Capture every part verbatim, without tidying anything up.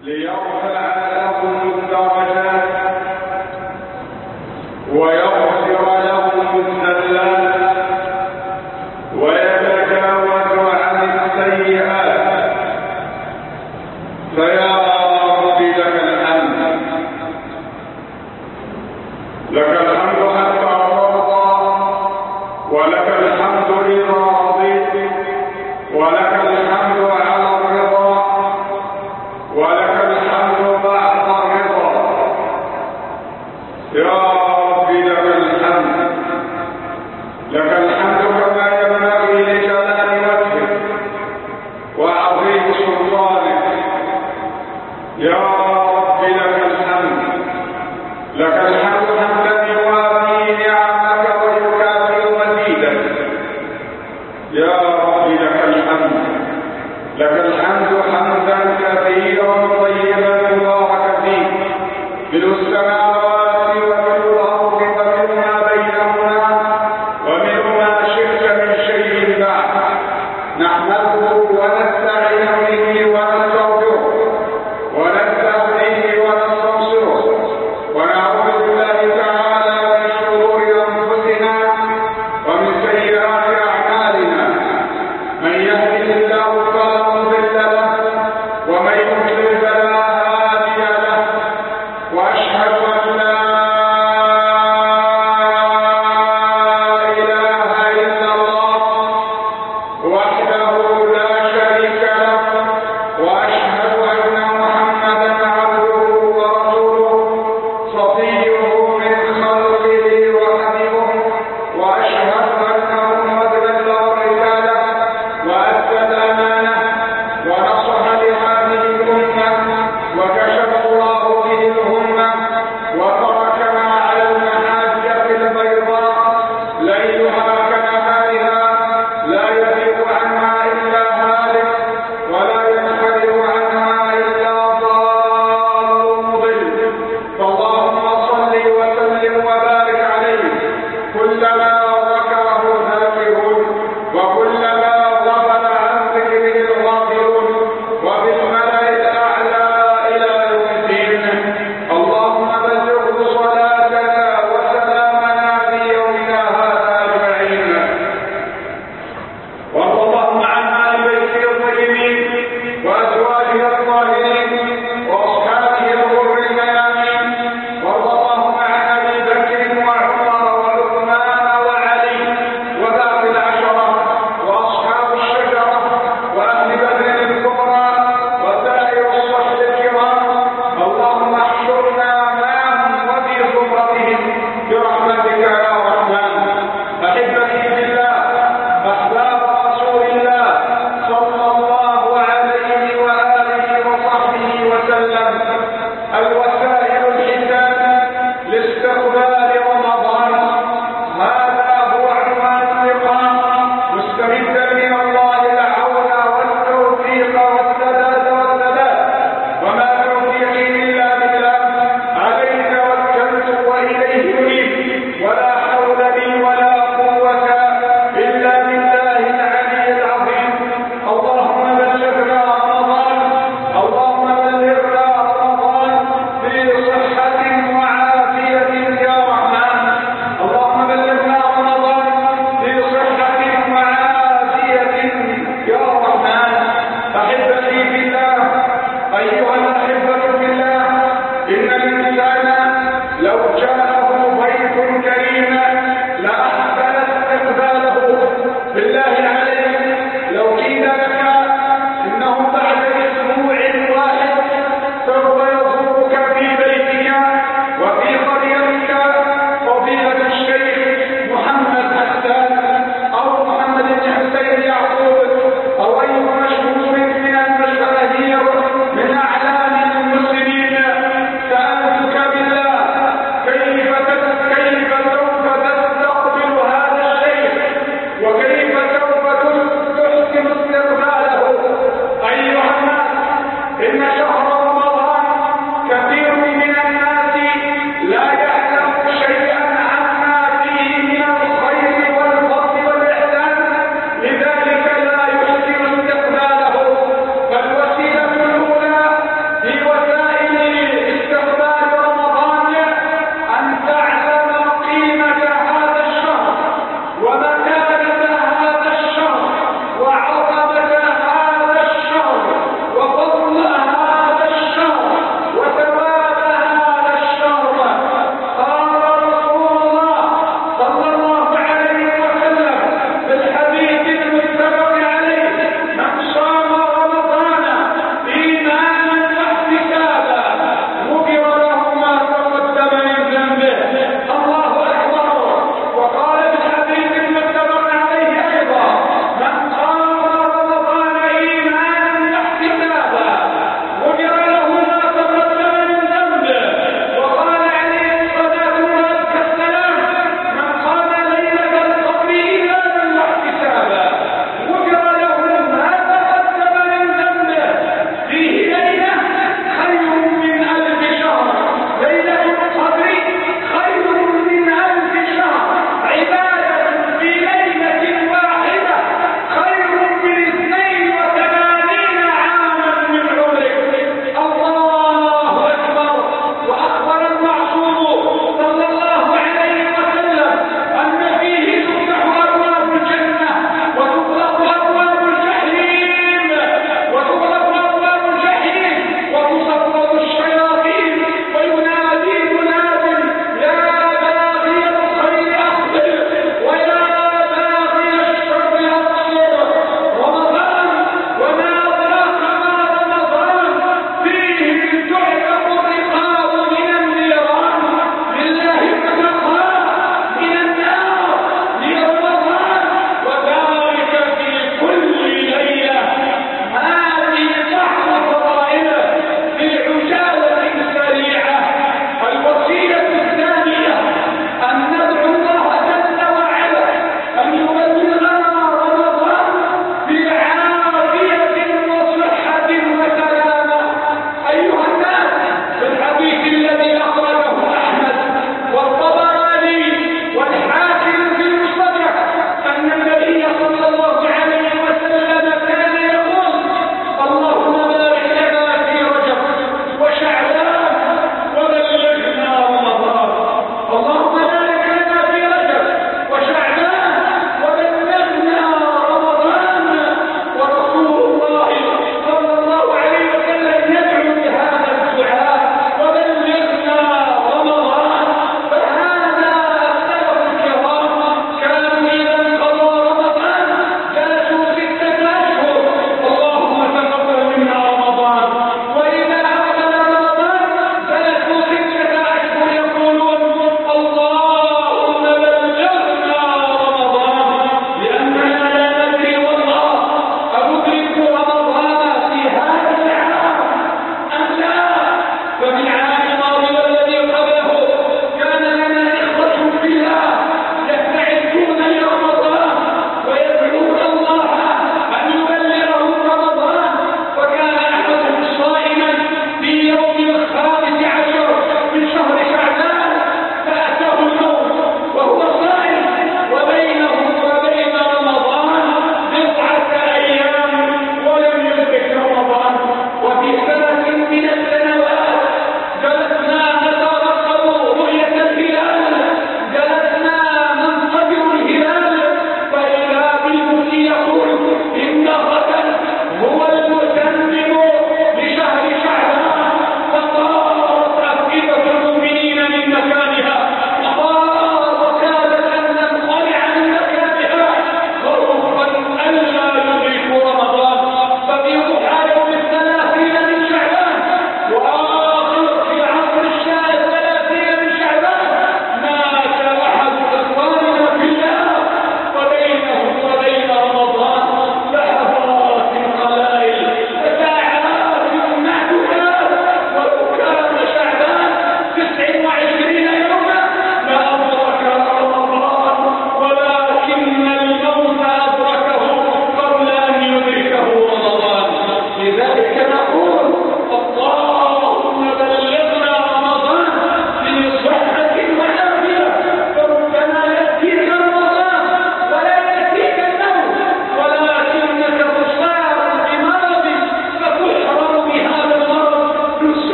ليرفع لهم الدرجات ويغفر لهم الزلات ويتجاوز عن السيئات. فيا رب لك الحمد، لك الحمد حتى ترضى، ولك الحمد إذا رضيت، ولك الحمد على الرضا، ولك الحمد بعد الرضا. يا رب لك الحمد، لك الحمد كما ينبغي لجلال وجهك وعظيم سلطانك. يا رب لك الحمد، لك الحمد حمدا يوافي نعمك ويكافئ مزيدك. يا رب لك الحمد، لك الحمد حمدا كثيرا طيبا مباركا فيه، ملء السماوات وملء الارض وملء ما بينهما وملء ما شئت من شيء بعد. نحمده ونستعين به ونستغفره ونستغفره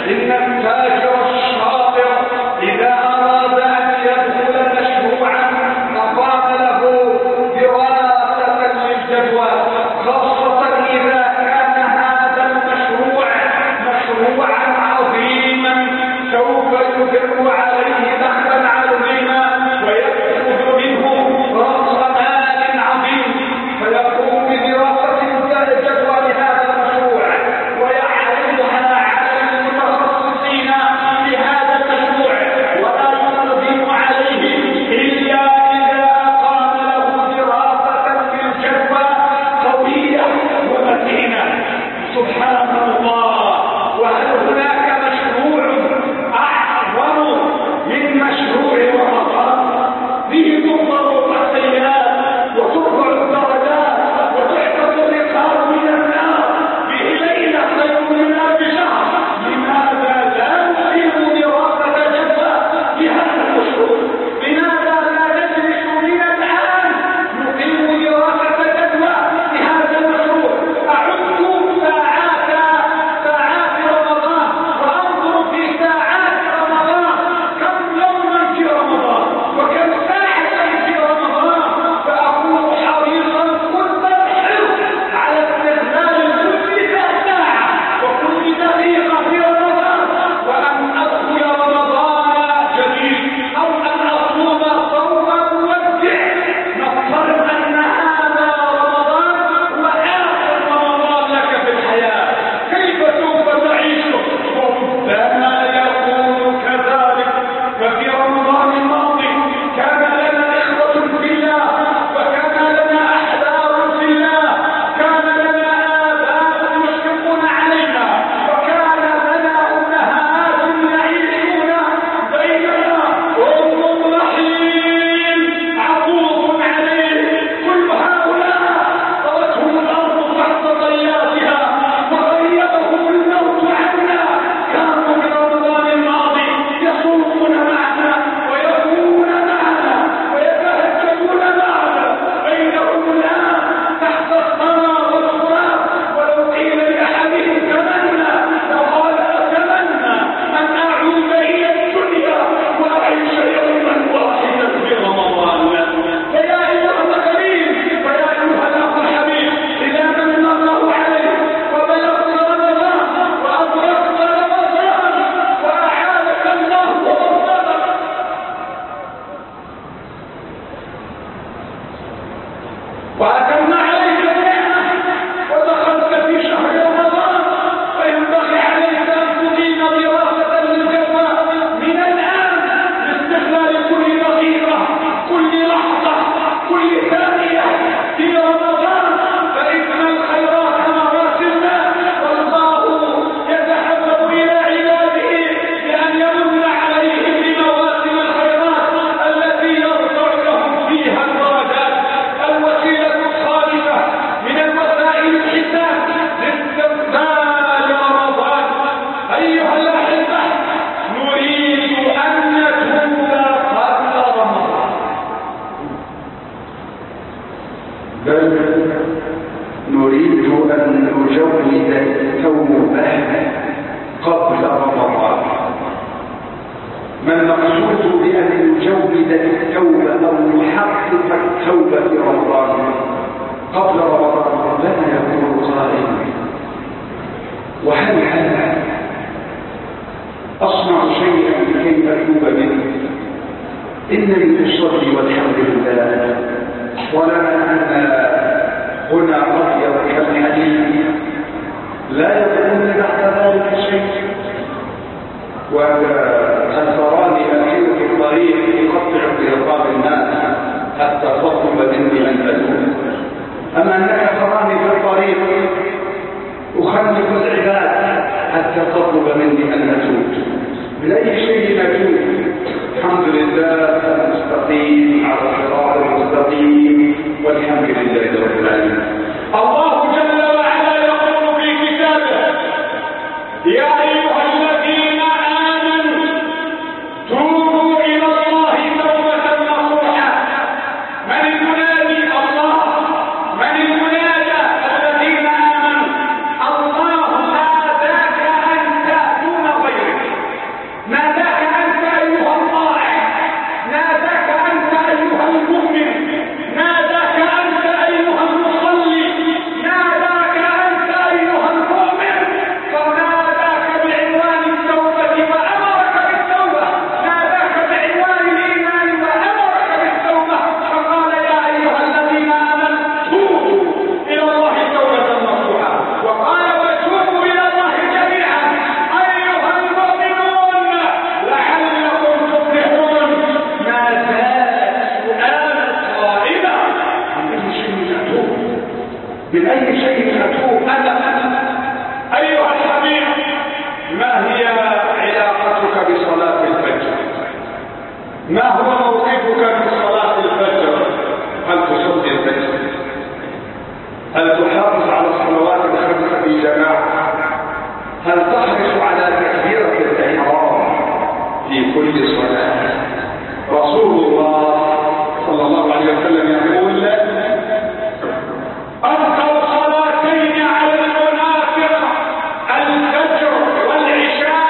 إن التاجر الشاطر إذا أراد أن يدخل مشروعا أقام له دراسة للجدوى، خاصة إذا كان هذا المشروع مشروعا عظيما سوف يدر عليه دخلا عظيما ويأخذ منه رأس مال عظيم، فيقوم بدراسة الجدوى لهذا المشروع ويعرضها على المتخصصين في هذا المشروع، ولا يقدم عليه إلا إذا أقام له دراسة للجدوى قوية ومتينة. سبحان الله. وهل هناك مشروع أعظم من مشروع رمضان؟ به تنظر السيئات وترفع الدرجات وتحفظ الرقاب من النار، به ليلة خير من ألف شهر. لماذا لا نقيم دراسة جدوى لهذا المشروع؟ لماذا لا نجلس من الآن نقيم دراسة جدوى لهذا المشروع؟ أعد ساعات ساعات رمضان وأنظر في ساعات رمضان كم يوما في رمضان وكم ساعة في رمضان، فأكون حريصا كل الحرص على استغلال كل ساعة وكل دقيقة في رمضان، وأن أدخل رمضان جديد أو أن أصوم صوما مودع. نفترض أن هذا رمضان هو آخر رمضان لك في الحياة، كيف سوف تعيشه؟ ربما يكون كذلك. ففي رمضان الماضي كان لنا إخوة في الله، وكان لنا أحباب في الله، كان لنا آباء يشفقون علينا، وكان لنا أمهات يعيشون بيننا، وأم رحيم عطوف عليه. كل هؤلاء طوتهم الأرض تحت طياتها وغيبهم الموت عنا. كانوا في رمضان الماضي يصومون معنا ويقومون معنا ويتهجدون معنا، بينهم الآن تحت الثرى والتراب. ولو قيل لأحدهم تمنى لقال أتمنى أن أعود إلى الدنيا وأعيش يوما واحدا في رمضان. فيا أيها الكريم، فيا أيها الأخ الحبيب، إذا من الله عليك وبلغت رمضان وأدركت رمضان وأعانك الله ووفقك وأتم عليك النعمة ودخلت في شهر رمضان، فينبغي عليك أن تقيم دراسة للجدوى من الآن لاستغلال كل دقيقة، كل لحظة، كل ثانية في رمضان. فإن الخيرات مواسمنا، والله يتحبب إلى عباده بأن يمن عليهم بمواسم الخيرات التي يرفع لهم فيها الدرجات. الوسيلة الخالصة من الوسائل الحساب لاستقبال رمضان. أيها الأحبة، نريد أن نتوب قبل رمضان، بل نريد أن نجود التوبة قبل رمضان. ما المقصود بأن نجود التوبة أو نحقق التوبة في رمضان قبل رمضان؟ لنا يقول قائل: وهل هذا أصنع شيئا لكي أتوب منه؟ إنني أصلي والحمد لله، ولنا أن هنا أبيض كالحديد لا يكون بعد ذلك شيء. وهل تراني أسير في الطريق يقطع برقاب الناس حتى تطلب مني أن أتوب؟ أما أنك تراني في الطريق أخلف العباد حتى تطلب مني أن أتوب؟ بأي شيء أتوب؟ الحمد لله المستقيم على الصراط المستقيم، والحمد لله رب العالمين. الله جل وعلا يقول في كتابه: يا أيها الذين آمنوا توبوا إلى الله توبة نصوحا. من المنادي؟ الله. من المنادى؟ الذين آمنوا. الله ناداك أن تأتون غيره. ما هو موقفك في صلاة الفجر؟ هل تصلي الفجر؟ هل تحافظ على الصلوات الخمسة في جماعة؟ هل تحرص على تكبيرة الإحرام في كل صلاة؟ رسول الله صلى الله عليه وسلم يقول أفضل صلاتين على المنافق الفجر والعشاء.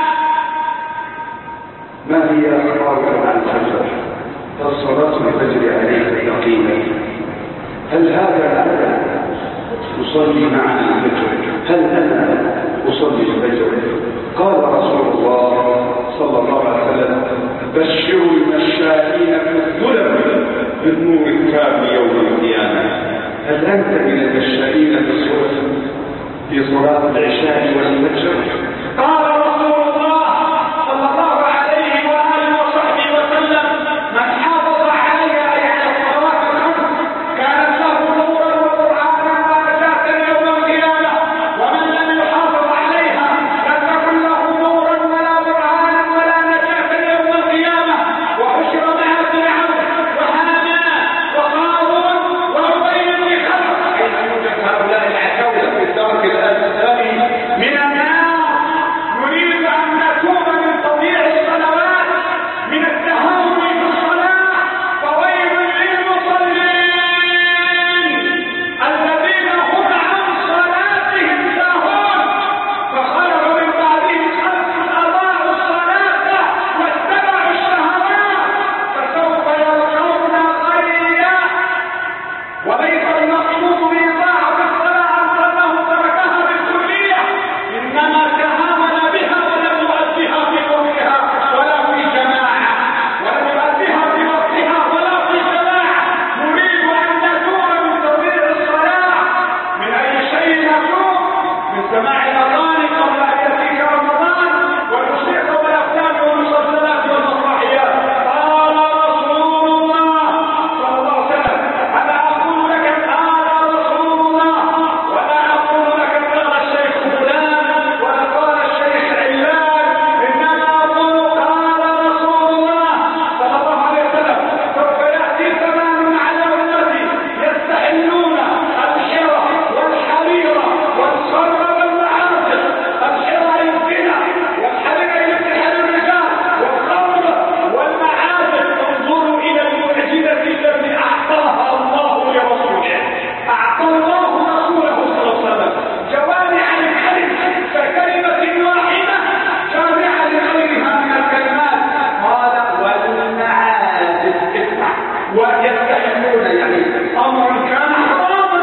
ما هي أسرارك عن الفجر؟ هل صلاة الفجر عليك يقينا؟ هل هذا أنا أصلي معنا الفجر؟ هل أنا أصلي الفجر؟ قال رسول الله صلى الله عليه وسلم بشروا المشائين في الظلم بالنور الكامل يوم القيامة. هل أنت من المشائين في الظلم في صلاة العشاء والفجر؟ قال رسول الله صلى الله عليه وآله وصحبه وسلم من حافظ عليها يعني الصلوات الخمس كانت له نورا وقرآنا ونجاة يوم القيامة، ومن لم يحافظ عليها لم تكن له نورا ولا برهانا ولا نجاة يوم القيامة، وحشر معها فرعون وهامان وقارون وأبي بن خلف. أين يوجد هؤلاء العتاولة في الدرك الأسفل من النار؟ نريد أن نتوب من تضييع الصلوات، من التهاون في الصلاة. فويل للمصلين الذين هم عن صلاتهم ساهون، فخلف من بعدهم خلف أضاعوا الصلاة واتبعوا الشهوات فسوف يلقون غيا. وليس المقصود بإضاعة الصلاة أنه تركها بالكلية، إنما تهاون بها ولم يؤدها في وقتها ولا في جماعة، ولم يؤدها في وقتها ولا في جماعة. نريد أن نتوب من تضييع الصلاة. من أي شيء نتوب؟ من سماع الأغاني قبل أن يأتيك رمضان، والموسيقى والأفلام والمسلسلات والمسرحيات. قال رسول الله صلى الله عليه وسلم أنا أقول لك قال رسول الله ولا أقول لك قال الشيخ فلان ولا قال الشيخ علان، إنما أقول قال رسول الله صلى الله عليه وسلم سوف يأتي زمان على أمتي يستحلون الحرى والحرير والصر والمعازف. الحرى يبقينا والحرير يبقيها للرجال والخمر والمعازف. انظروا إلى المعجزة التي أعطاها الله لرسوله. أعطى الله رسوله صلى الله عليه وسلم جوامع الكلم ككلمة واحدة جامعة لغيرها من الكلمات. قال والمعازف اسمع ويستحلون يعني أمرا كان حراما.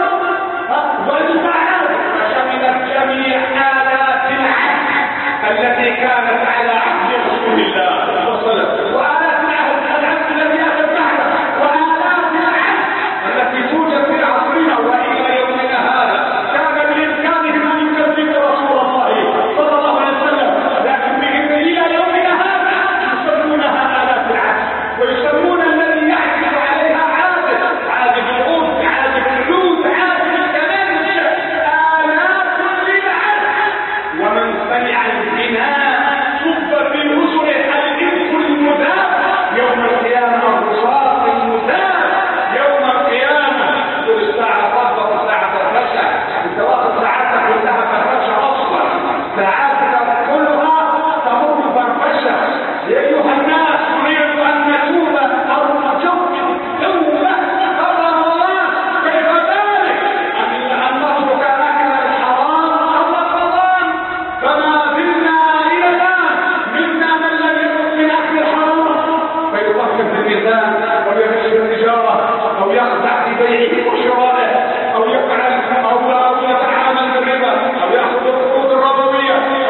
والمعازف فشملت جميع آلات العهد التي كانت على عهد رسول الله صلى الله عليه وسلم، وآلات العهد العهد الذي أتت بعده، وآلات العهد التي توجد في عصرنا وإلى يومنا هذا. كان بإمكانهم أن يكذبوا رسول الله صلى الله عليه وسلم، لكن بهم إلى يومنا هذا يسمونها آلات العهد، ويسمون الذي يحدث عليها عازف، عازف العود، عازف العود، عازف الكمان، آلات للعهد. ومن سمع الغناء صب في أذنه الإنس المذاب يوم القيامة، الرصاص المذاب يوم القيامة. تقول الساعة ضبط ساعة الرشا، انت واخد ساعاتك كلها فرشة أصلا، ساعاتك كلها تمر فرفشة. يا أيها الناس نريد أن نتوب أو نجد توبة قبل رمضان. كيف ذلك؟ أن نترك أكل الحرام قبل رمضان. فما زلنا إلى الآن منا من لم يكن من أكل الحرام فيضخم في الميزان أو يغش التجارة أو يخدع في بيعه وشرائه أو يفعل أو يتعامل بالربا أو يأخذ القروض الربوية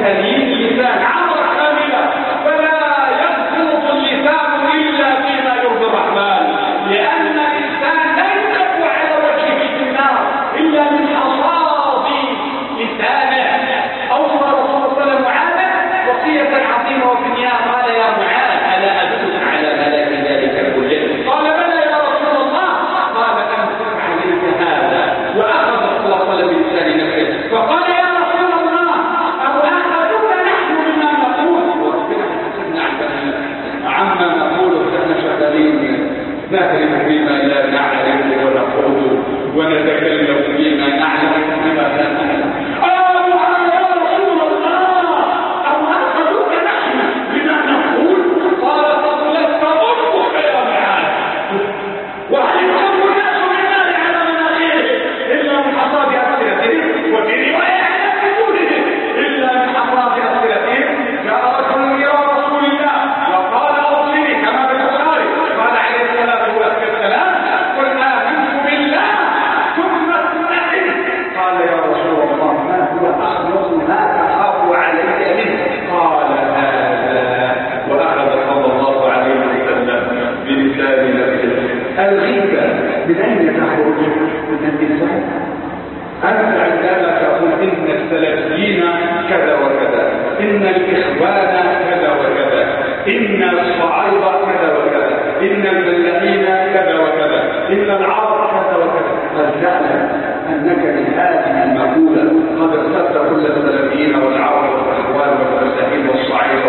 بتليين اللسان عبرة كاملة، فلا يضبط اللسان إلا فيما يرضي الرحمن، لأن اللسان لا يكب على وجهه في النار إلا من حصاد لسانه. أوصى رسول الله صلى الله عليه وسلم وصية عظيمة وفي النهاية قال يا معاذ ألا أدلك على ملاك ذلك كله؟ قال بلى يا رسول الله. قال أمسك عليك هذا، وأخذ صلى الله عليه وسلم بلسان نفسه فقال يا رسول الله أو أخذوك نحن بما نقول؟ وربنا حسبنا عما نقول فإحنا شغالين نهرب بما لا نعلم ونقول ونتكلم بما نعلم بما لا نعلم. الغيبة من أين تخرج؟ من النساء. أنت عندما تقول إن السلفيين كذا وكذا، إن الإخوان كذا وكذا، إن الصعايدة كذا وكذا، إن الملاحين كذا وكذا، إن العرب كذا وكذا، قد تعلم أنك بهذه المقولة قد ارتدت كل السلفيين والعرب والإخوان والملاحين والصعايدة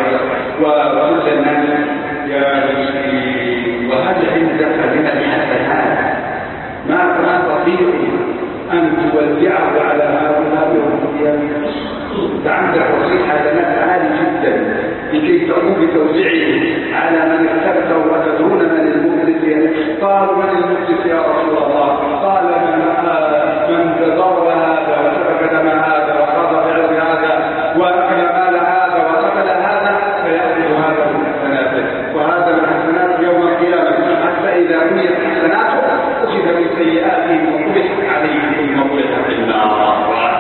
وكل الناس يا مسكين. وهل عندك من الحسنات ما تستطيع أن تودعه على هؤلاء الرجال؟ عندك وصيح حسنات عالي جدا لكي تقوم بتوزيعه على من اختلفه. وتدرون من المفلس؟ قالوا من المفلس يا رسول الله؟ قال من من تضر هذا وسفك دم هذا وخاض بعرض هذا واكل مال هذا وقتل هذا فيأخذ هذا من حسناته وهذا من حسناته يوم القيامة، حتى إذا بنيت حسناته أخذ من سيئاته وقبحت عليه ثم قبحت في النار.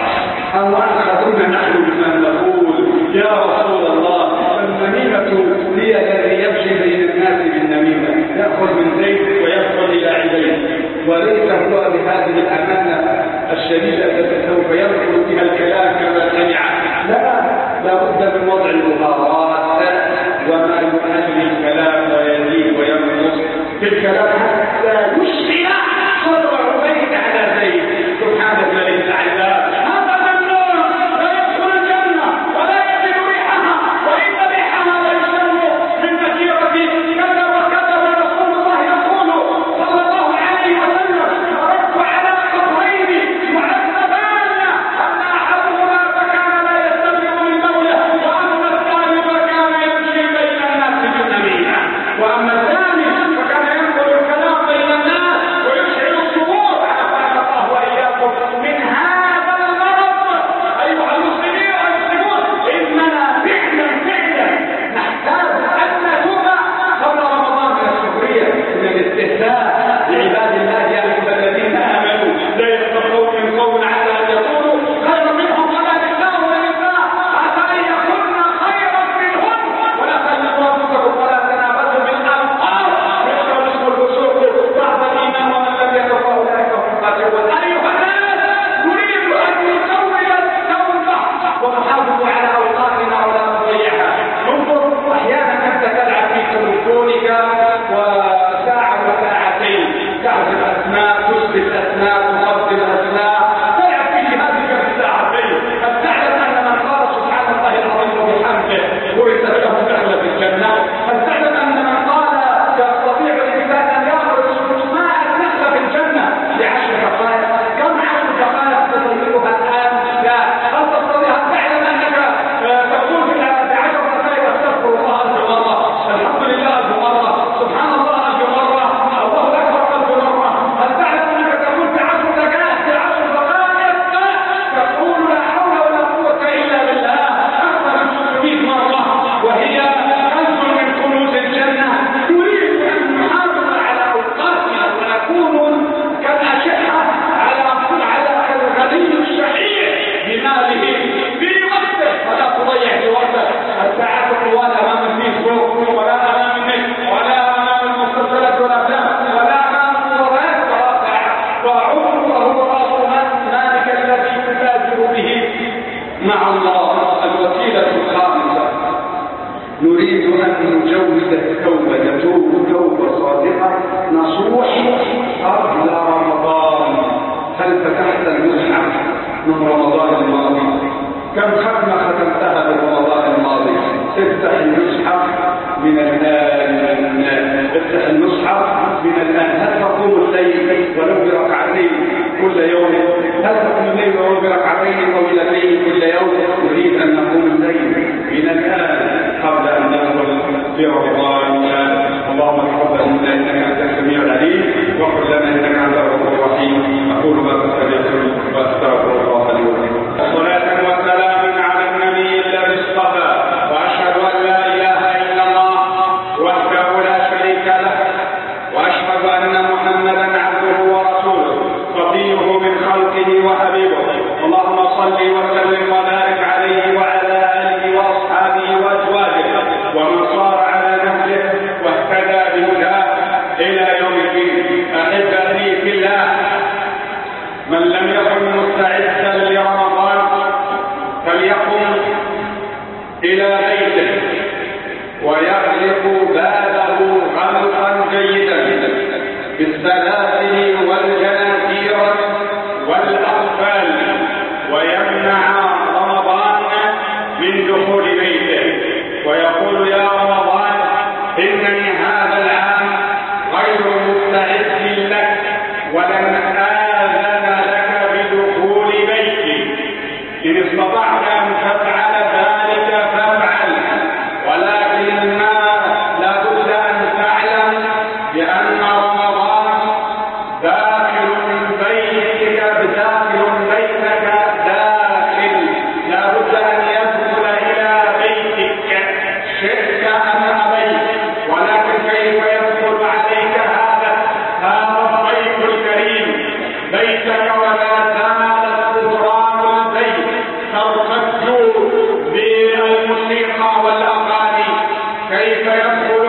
أو أخذونا نحن بما نقول يا رسول الله النميمة هي الذي يمشي بين الناس بالنميمة، يأخذ من زيت ويدخل إلى عبيد، وليس هو بهذه الأمانة الشديدة التي سوف يدخل فيها الكلام كما سمع. لا، لا بد من وضع المهارات وما يؤدي الكلام ويزيد وينقص في الكلام حتى يشبه صدر عبيد على زيد. سبحان الملك الأعلى، وأما الثاني فكان ينقل الكلام مع الله. الوسيلة الخامسة نريد أن نجوز التوبة، نتوب توبة صادقة نصوح قبل رمضان. هل فتحت المصحف من رمضان الماضي؟ كم ختمة ختمتها من رمضان الماضي؟ افتح المصحف من الآن، افتح المصحف من الآن. هل تقوم الليل ولو بركعتين كل يوم؟ هل تقوم الليل ولو بركعتين طويلتين كل يوم؟ نريد أن نقوم الليل من الآن قبل أن ندخل في رمضان. اللهم تقبل منا إنك أنت السميع العليم، واغفر لنا إنك أنت الغفور الرحيم. أقول ما تستمعون وأستغفر الله لي ولكم. صلاة وسلام على النبي الذي اصطفى، وأشهد أن لا إله إلا الله وحده لا شريك له، وأشهد أن محمدا عبده ورسوله صفيه من خلقه وحبيبه. اللهم صل وسلم وبارك عليه وعلى آله وأصحابه وأزواجه ومن صار على نهجه واهتدى بهداه إلى يوم الدين. أحبتي في الله، من لم يكن مستعدا لرمضان فليقم إلى بيته ويغلق باله غلقا جيدا بالسلاسل والجنازير والأطفال، ويمنع رمضان من دخول بيته ويقول يا رمضان إنني هذا العام غير مستعد لك ولن آذن لك بدخول بيتي. إن استطعت أن تفعل ذلك فافعل، ولكن ما لابد أن تعلم بأن رمضان داخل بيتك بداخل بيتك داخل، لابد أن يدخل إلى بيتك شئت أم أبيت. ولكن كيف يدخل عليك هذا هذا الضيف الكريم بيتك ولا زالت جدران البيت ترتج بالموسيقى والأغاني؟ كيف يدخل